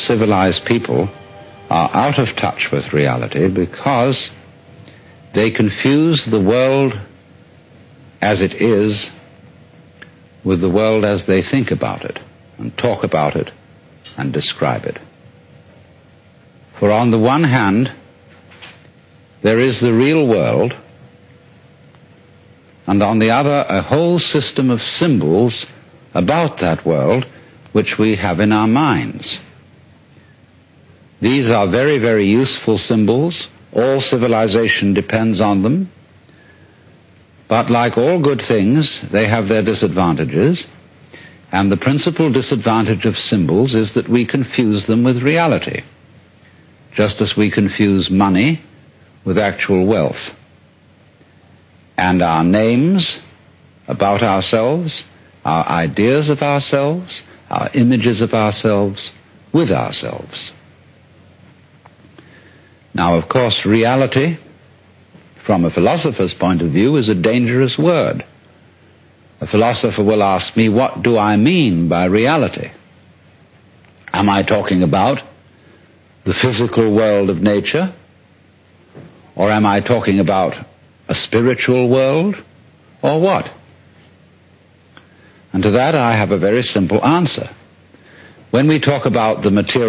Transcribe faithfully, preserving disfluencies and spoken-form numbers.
civilized people are out of touch with reality because they confuse the world as it is with the world as they think about it and talk about it and describe it. For on the one hand, there is the real world, and on the other, a whole system of symbols about that world which we have in our minds. These are very, very useful symbols. All civilization depends on them. But like all good things, they have their disadvantages. And the principal disadvantage of symbols is that we confuse them with reality, just as we confuse money with actual wealth. And our names about ourselves, our ideas of ourselves, our images of ourselves with ourselves. Now, of course, reality, from a philosopher's point of view, is a dangerous word. A philosopher will ask me, what do I mean by reality? Am I talking about the physical world of nature? Or am I talking about a spiritual world? Or what? And to that I have a very simple answer. When we talk about the material